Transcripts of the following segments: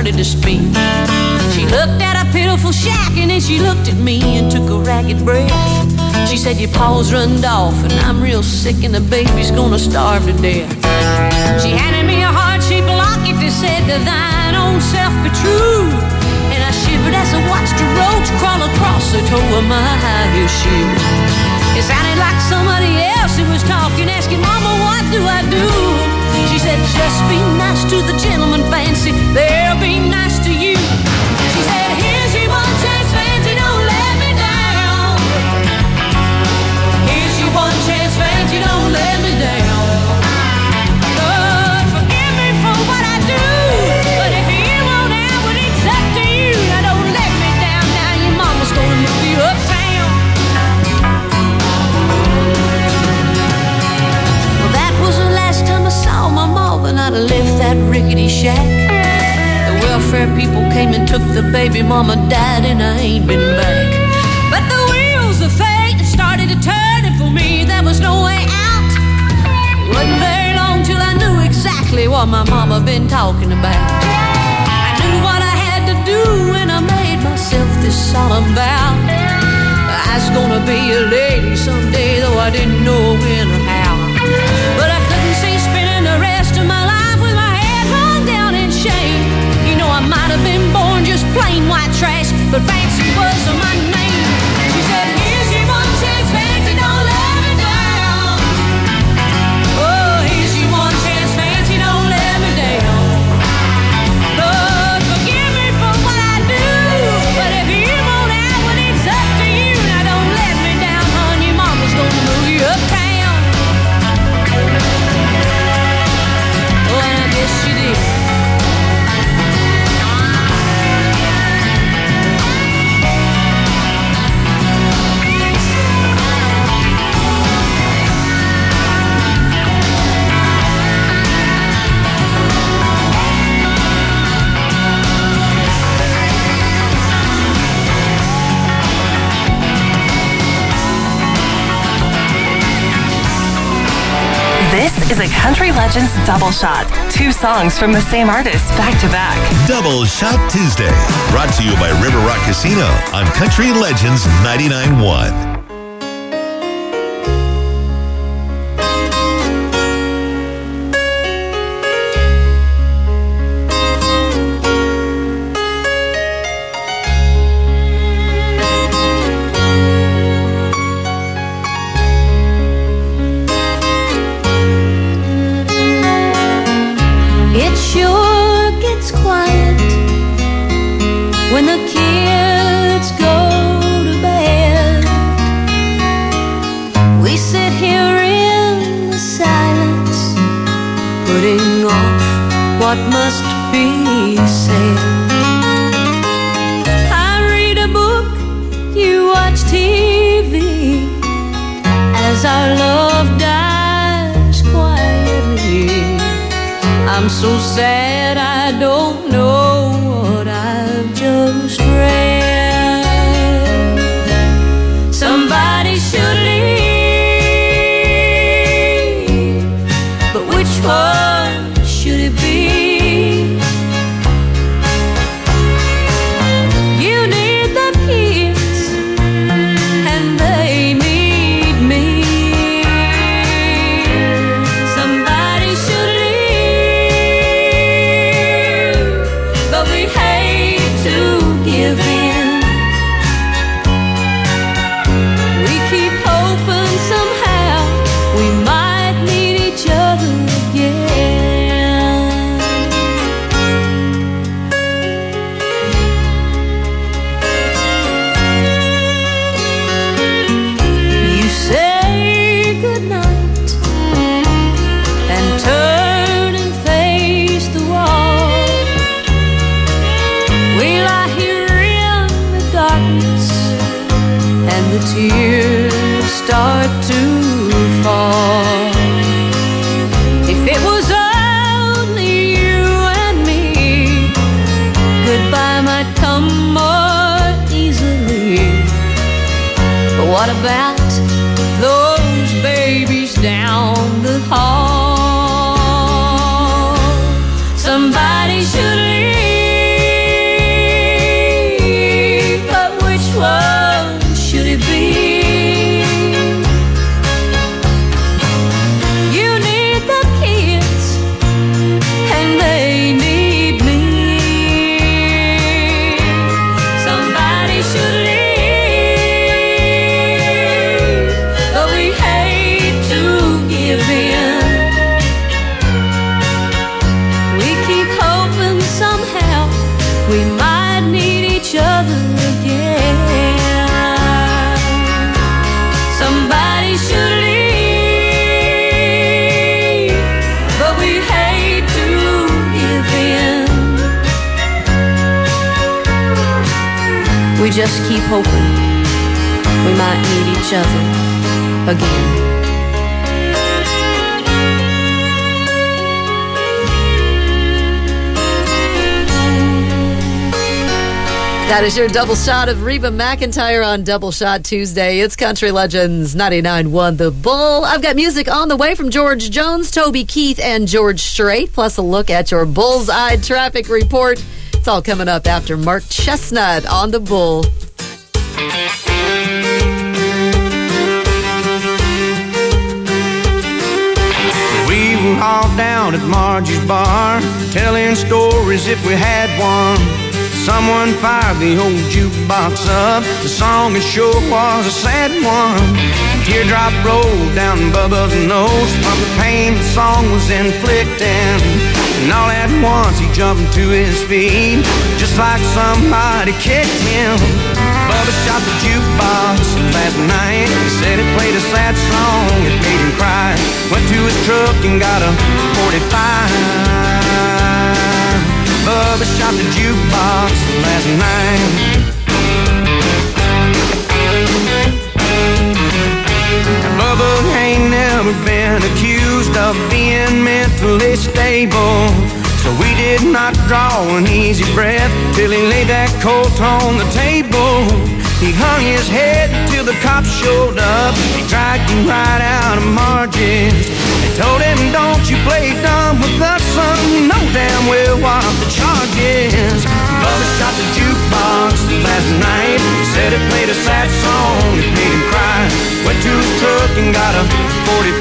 started to spin. She looked at a pitiful shack and then she looked at me and took a ragged breath. She said, your paws runned off and I'm real sick and the baby's gonna starve to death. She handed me a heart-shaped locket that said, to thine own self be true. And I shivered as I watched a roach crawl across the toe of my high-heel shoe. It sounded like somebody else who was talking, asking, Mama, what do I do? She said, just be nice to the gentleman, Fancy, they'll be nice to you. She said, here's your one chance, Fancy, don't let me down. Here's your one chance, Fancy, don't let me down. Lord, forgive me for what I do, but if you won't have it, it's up to you. Now don't let me down, now your mama's gonna move you uptown. Well, that was the last time I saw my ma, and I'd left that rickety shack. Welfare people came and took the baby, mama died and I ain't been back. But the wheels of fate started to turn, and for me there was no way out. Wasn't very long till I knew exactly what my mama been talking about. I knew what I had to do and I made myself this solemn vow. I was gonna be a lady someday, though I didn't know when or how. But I couldn't see spending the rest of my life with my head hung down in shame. I might have been born just plain white trash, but Fancy was my name. She said, here's your one chance, Fancy, don't let me down. Oh, here's your one chance, Fancy, don't let me down. Lord, forgive me for what I do, but if you won't have it, it's up to you. Now don't let me down, hon, your mama's gonna move you uptown. Oh, and I guess she did. This is a Country Legends double shot. 2 songs from the same artist back to back. Double Shot Tuesday. Brought to you by River Rock Casino on Country Legends 99.1. When the kids go to bed, we sit here in the silence, putting off what must be said. I read a book, you watch TV, as our love dies quietly. I'm so sad I don't know what I've just read. Somebody should leave, but which one should it be? You need the kids and they need me. Somebody should leave, but we hate to give in. We keep hoping somehow we might meet each other again. You say goodnight and turn and face the wall. We lie here in the darkness and the tears start to fall. If it was only you and me, goodbye might come more easily. But what about those babies down the hall? Somebody should leave, we might need each other again. Somebody should leave, but we hate to give in. We just keep hoping we might need each other again. That is your double shot of Reba McEntire on Double Shot Tuesday. It's Country Legends 99.1 The Bull. I've got music on the way from George Jones, Toby Keith, and George Strait, plus a look at your bullseye traffic report. It's all coming up after Mark Chestnut on The Bull. We were all down at Margie's bar, telling stories if we had one. Someone fired the old jukebox up. The song it sure was a sad one. A teardrop rolled down Bubba's nose from the pain the song was inflicting. And all at once he jumped to his feet, just like somebody kicked him. Bubba shot the jukebox last night. He said it played a sad song, it made him cry. Went to his truck and got a 45. Bubba shot the jukebox last night. Bubba ain't never been accused of being mentally stable, so we did not draw an easy breath till he laid that Colt on the table. He hung his head till the cops showed up. He dragged him right out of Margie's. They told him, don't you play dumb with us, son. You know damn well what the charge is. Bubba shot the jukebox last night. He said it played a sad song, it made him cry. Went to his truck and got a 45.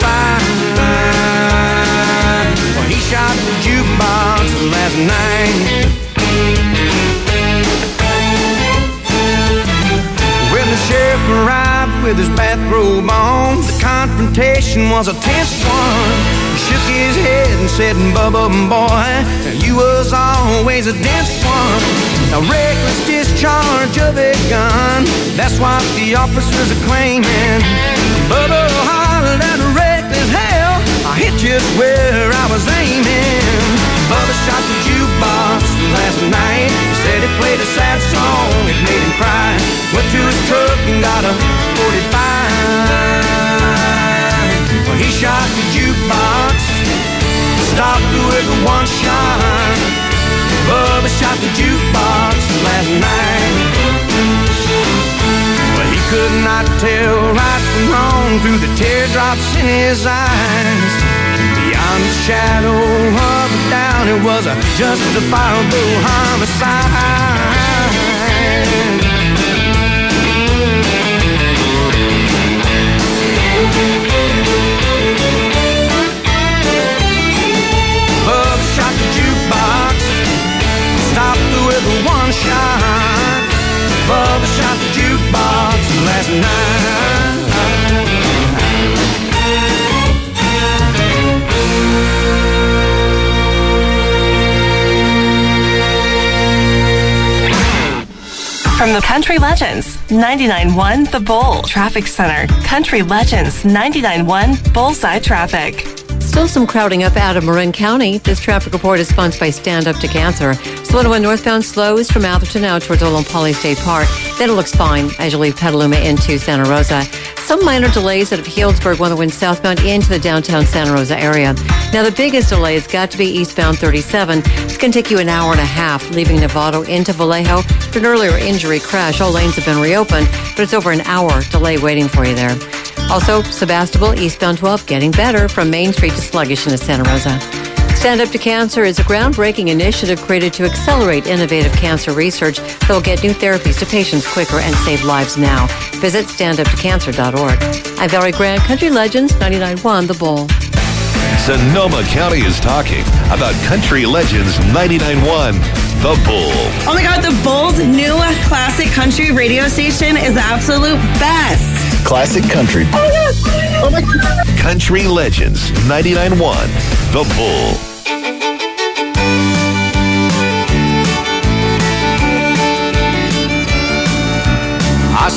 Well, he shot the jukebox last night. When the sheriff arrived with his bathrobe on, the confrontation was a tense one. He shook his head and said, Bubba, boy, you was always a dense one. A reckless discharge of a gun, that's what the officers are claiming. Bubba hollered at a reckless hell, I hit just where I was aiming. Bubba shot the jukebox last night. He said it played a sad song, it made him cry. Went to his truck and got a 45. Well, he shot the jukebox, stopped with one shot. Bubba shot the jukebox last night. Well, he could not tell right from wrong through the teardrops in his eyes. Beyond the shadow of a doubt, it was a justifiable homicide. Bubba shot the jukebox, stopped with one shot. Bubba shot the jukebox last night. From the Country Legends 99.1 The Bull Traffic Center. Country Legends 99.1 Bullseye Traffic. Still some crowding up out of Marin County. This traffic report is sponsored by Stand Up to Cancer. 101 northbound slows from Atherton out towards Old Poly State Park. Then it looks fine as you leave Petaluma into Santa Rosa. Some minor delays out of Healdsburg 101 southbound into the downtown Santa Rosa area. Now the biggest delay has got to be eastbound 37. It's going to take you an hour and a half leaving Novato into Vallejo. For an earlier injury crash, all lanes have been reopened, but it's over an hour delay waiting for you there. Also, Sebastopol eastbound 12 getting better from Main Street to sluggish into Santa Rosa. Stand Up to Cancer is a groundbreaking initiative created to accelerate innovative cancer research that will get new therapies to patients quicker and save lives now. Visit standuptocancer.org. I'm Valerie Grant, Country Legends 99.1 The Bull. Sonoma County is talking about Country Legends 99.1 The Bull. Oh my God, The Bull's new classic country radio station is the absolute best. Classic country. Oh, yes. Oh my God. Country Legends 99.1 The Bull.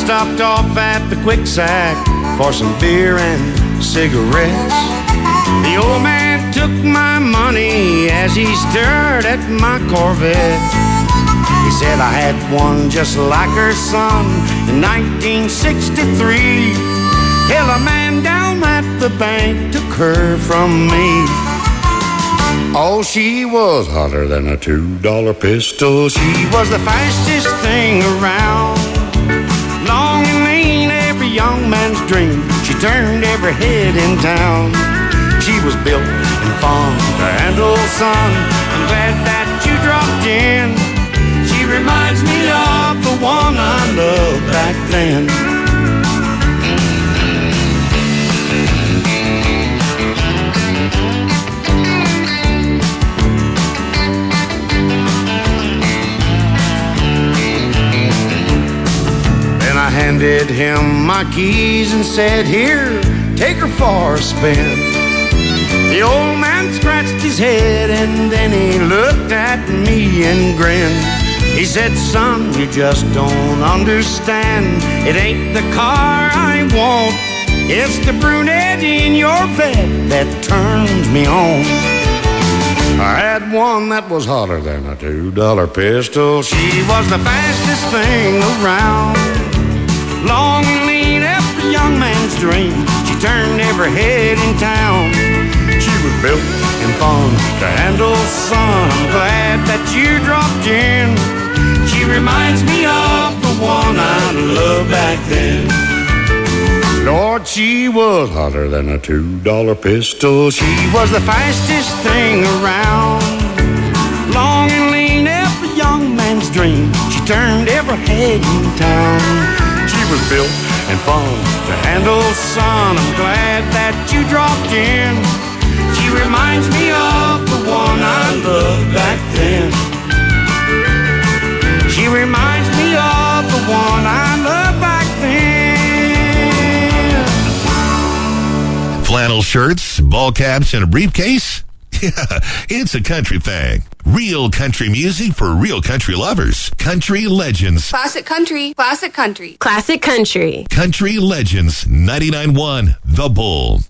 stopped off at the Quick Sack for some beer and cigarettes. The old man took my money as he stared at my Corvette. He said I had one just like her son in 1963. Hell, a man down at the bank took her from me. Oh, she was hotter than a $2 pistol. She was the fastest thing around. Long and lean, every young man's dream. She turned every head in town. She was built and fun to handle, son. I'm glad that you dropped in. She reminds me of the one I loved back then. I handed him my keys and said, here, take her for a spin. The old man scratched his head and then he looked at me and grinned. He said, son, you just don't understand. It ain't the car I want. It's the brunette in your bed that turns me on. I had one that was hotter than a $2 pistol. She was the fastest thing around. Long and lean, every young man's dream. She turned every head in town. She was built and fun to handle, son. I'm glad that you dropped in. She reminds me of the one I loved back then. Lord, she was hotter than a $2 pistol. She was the fastest thing around. Long and lean, every young man's dream. She turned every head in town. She was built and fun to handle, son. I'm glad that you dropped in. She reminds me of the one I loved back then. She reminds me of the one I loved back then. Flannel shirts, ball caps, and a briefcase? Yeah, it's a country thing. Real country music for real country lovers. Country Legends. Classic country. Classic country. Classic country. Country Legends 99.1 The Bull.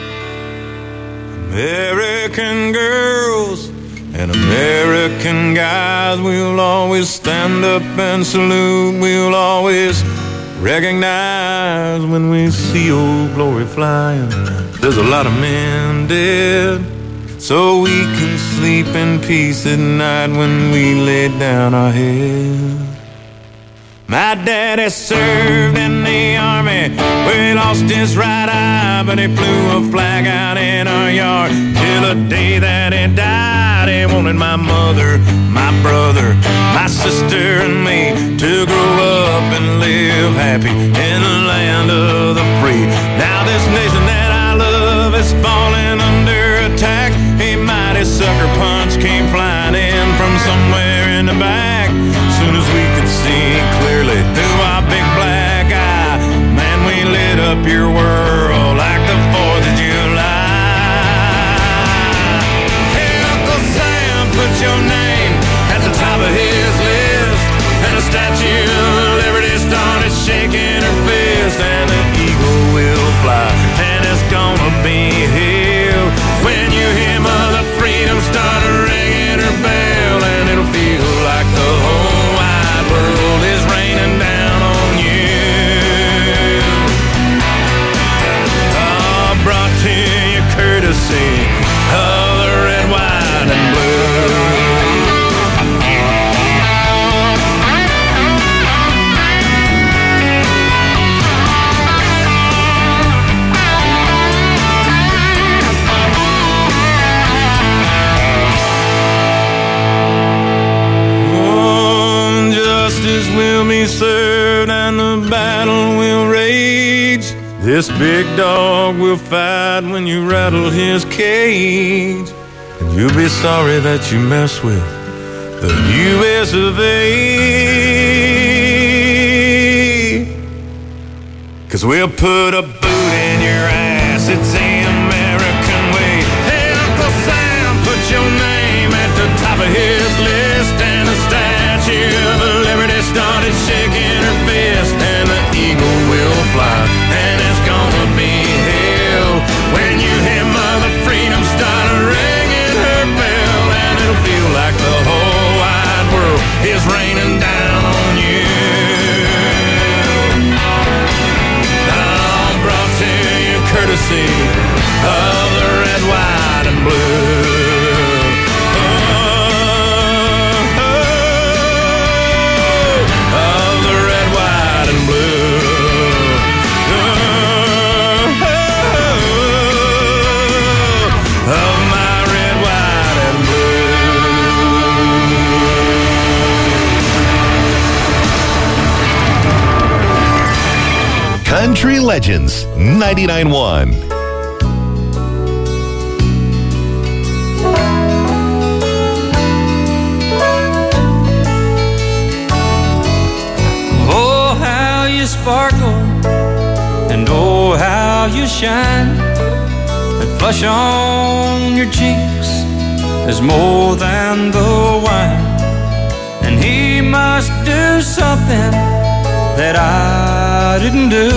American girls and American guys, we'll always stand up and salute. We'll always recognize when we see old glory flying. There's a lot of men dead, so we can sleep in peace at night when we lay down our head. My daddy served in the army, where he lost his right eye, but he flew a flag out in our yard till the day that he died. He wanted my mother, my brother, my sister, and me to grow up and live happy in the land of the free. Now this nation that I love is falling under attack. A mighty sucker punch came flying in from somewhere in the back. Soon as we could see clearly through our big black eye, man, we lit up your world like the 4th of July. Hey, Uncle Sam, put your name at the top of his list, and the Statue of Liberty started shaking her fist, and the eagle will fly, and it's gonna be here when you hear Mother Freedom start ringing her bell, and it'll feel like the whole wide world is raining down on you. Oh, brought to you courtesy of the red, white, and blue. Will be served and the battle will rage. This big dog will fight when you rattle his cage, and you'll be sorry that you mess with the U.S. of A. 'Cause we'll put a boot in your ass, it's the American way. Hey, Uncle Sam, put your name at the top of his list, and the Statue of Liberty started shaking her fist, and the eagle Country Legends 99.1. Oh, how you sparkle, and oh, how you shine. That flush on your cheeks is more than the wine. And he must do something that I didn't do.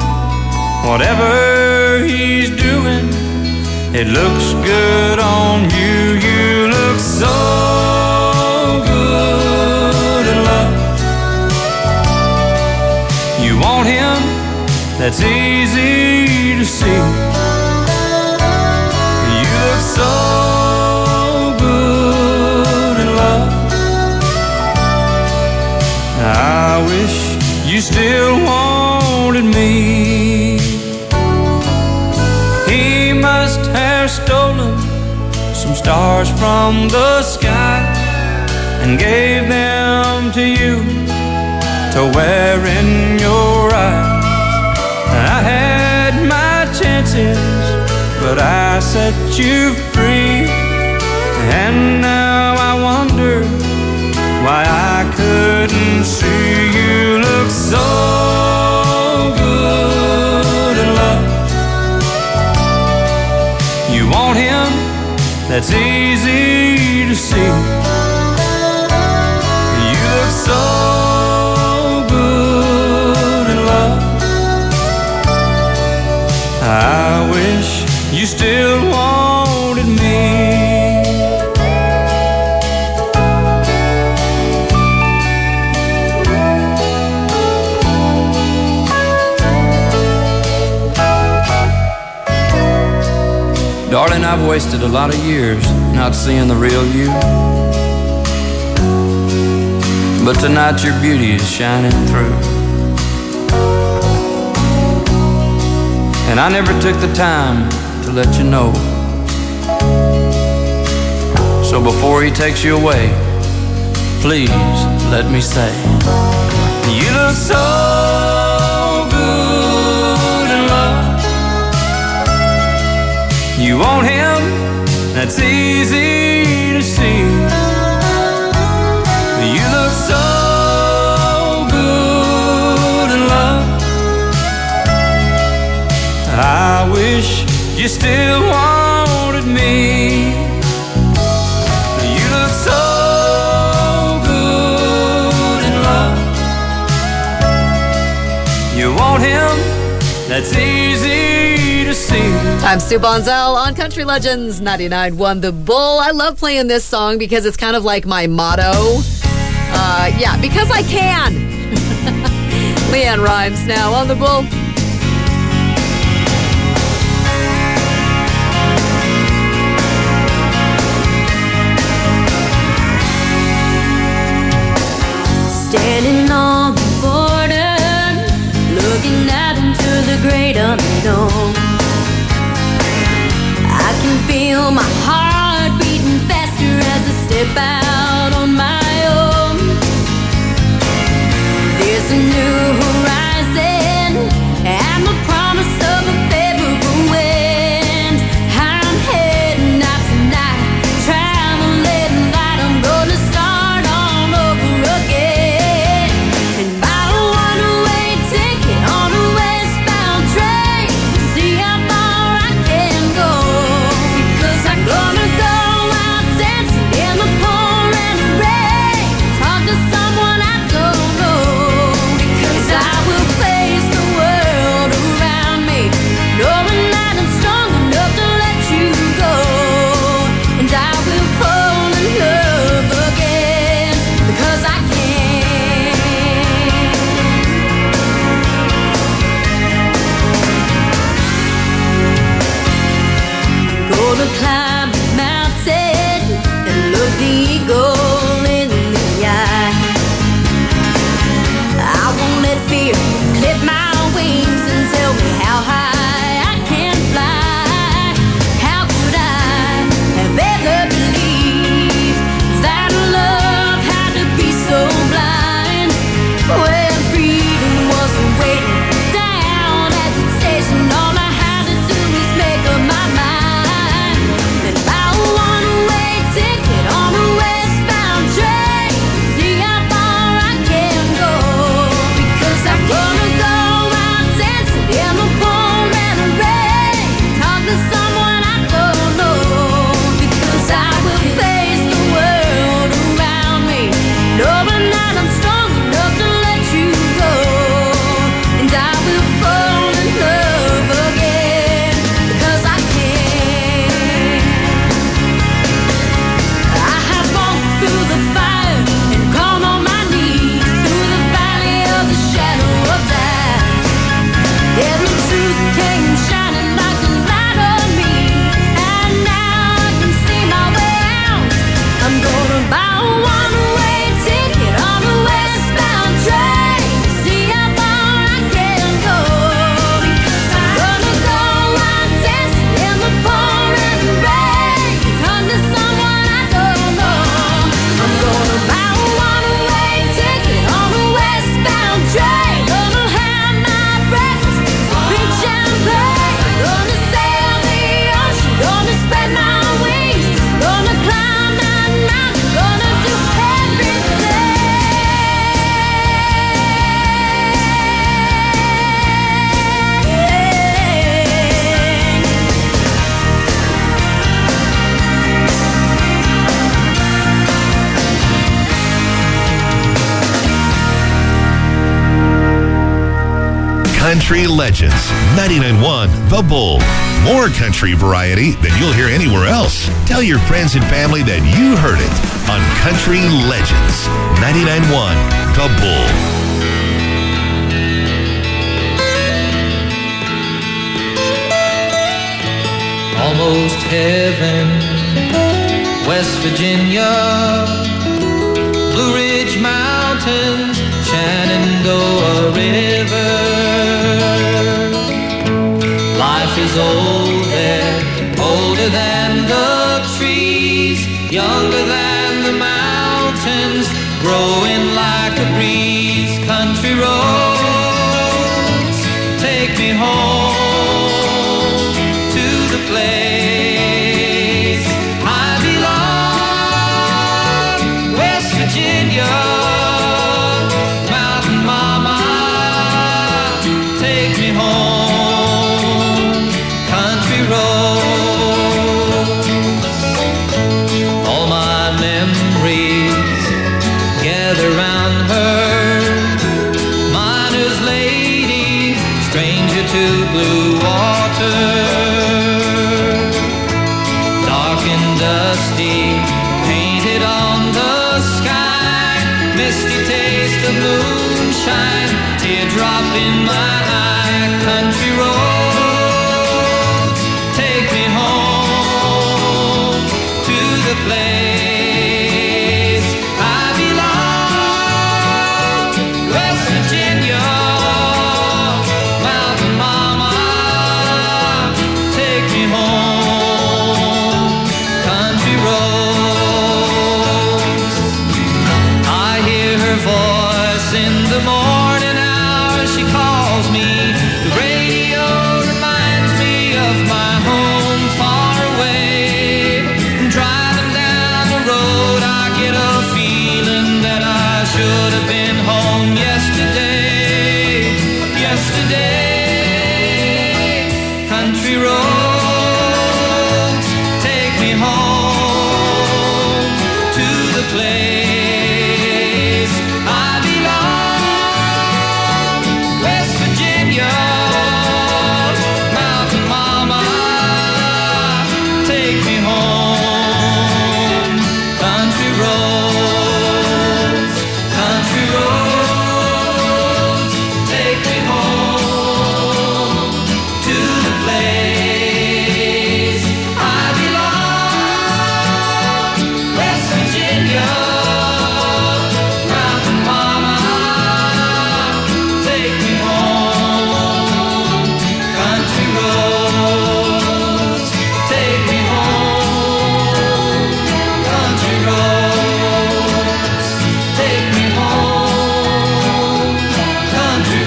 Whatever he's doing, it looks good on you. You look so good in love. You want him, that's easy to see. You look so good in love. I wish you still wanted me. He must have stolen some stars from the sky and gave them to you to wear in your eyes. I had my chances, but I set you free. And now I wonder why I couldn't see. You look so good in love. You want him, that's easy to see. You look so good in love. I wish you still wanted me. Darling, I've wasted a lot of years not seeing the real you. But tonight your beauty is shining through. And I never took the time to let you know. So before he takes you away, please let me say, you look so good in love. You want him, that's easy to see. You look so good in love. I wish you still wanted me. You look so good in love. You want him, that's easy to see. I'm Sue Bonzel on Country Legends 99.1 The Bull. I love playing this song because it's kind of like my motto. Yeah, because I can. Leanne Rimes now on The Bull. Standing on the border, looking out into the great unknown. I can feel my heart beating faster as I step out on my own. There's a new horizon and the promise of a favorable wind. I'm heading out tonight, traveling light. I'm gonna start all over again. And buy a one-way ticket on a westbound train, see how far I can go. Because I'm gonna go out dancing in the pouring rain. Country Legends, 99.1 The Bull. More country variety than you'll hear anywhere else. Tell your friends and family that you heard it on Country Legends, 99.1 The Bull. Almost heaven, West Virginia, Blue Ridge Mountains, Shenandoah River. Life is old there, older than the trees, younger than the mountains, growing like a breeze. Country roads, take me home to the place I belong, West Virginia. Mountain mama, take me home, country roads. All my memories gather round her, miner's lady, stranger to blue water. Dark and dusty, painted on the sky, misty taste of moonshine, teardrop in my eye. Country roads, take me home to the place I belong, West Virginia. Mountain mama, take me home, country roads. I hear her voice in the morning hours, she calls me. The radio reminds me of my home far away. Driving down the road, I get a feeling that I should have been home yesterday. Yesterday, country roads, take me home to the place I belong, West Virginia. Mountain mama, take me home, country roads, country roads, take me home to the place I belong, West Virginia. Mountain mama, take me home, country roads, take me home, country roads, take me home, country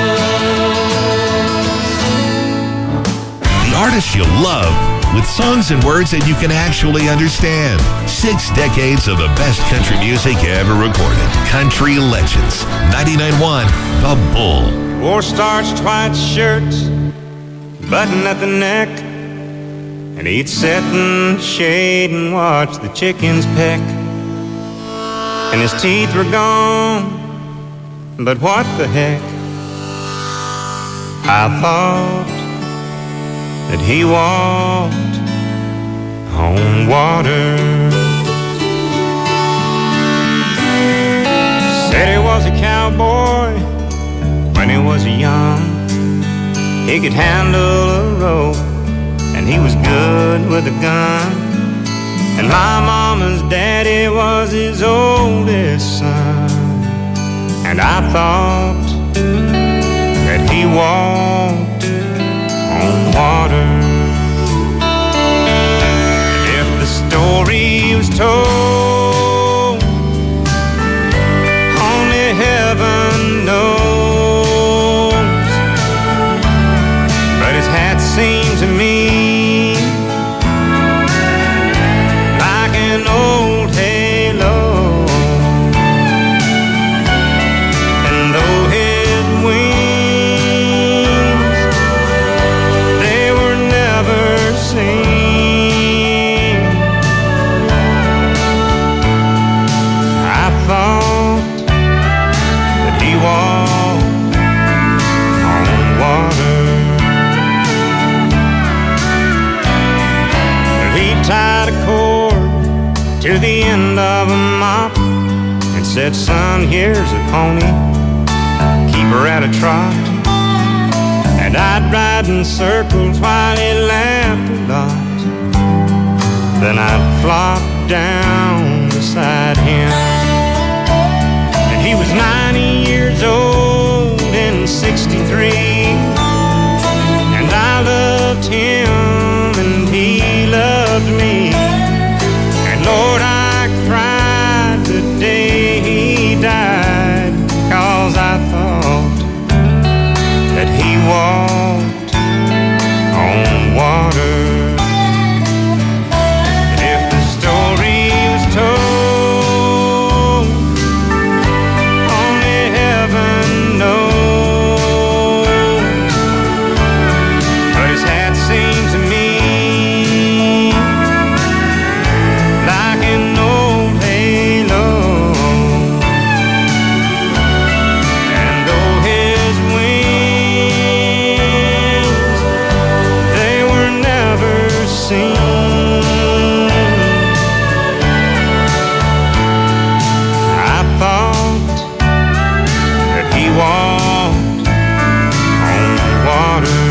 roads. The artists you love with songs and words that you can actually understand. 6 decades of the best country music ever recorded. Country Legends, 99.1 The Bull. Wore starched white shirts, button at the neck, and he'd sit in the shade and watch the chickens peck. And his teeth were gone, but what the heck? I thought that he walked on water. Said he was a cowboy when he was young. He could handle a rope and he was good with a gun. And my mama's daddy was his oldest son. And I thought that he walked on water. And if the story was told, only heaven knows. But his hat seemed to me like an old halo. And though his wings, they were never seen, I thought that he was said, son, here's a pony, keep her at a trot. And I'd ride in circles while he laughed a lot. Then I'd flop down beside him. And he was 90 years old in 63. And I loved him and he loved me. And Lord, I cried the day he died, 'cause I thought that he walked on water. And if the story was told, only heaven knows. But his hat seemed to me like an old halo. And though his wings, they were never seen, I thought that he walked on water.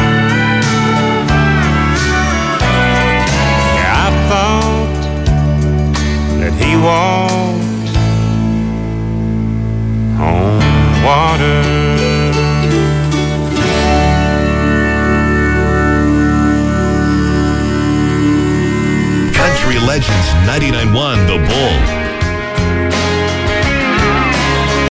Yeah, I thought that he walked on water. Country Legends 99.1 The Bull.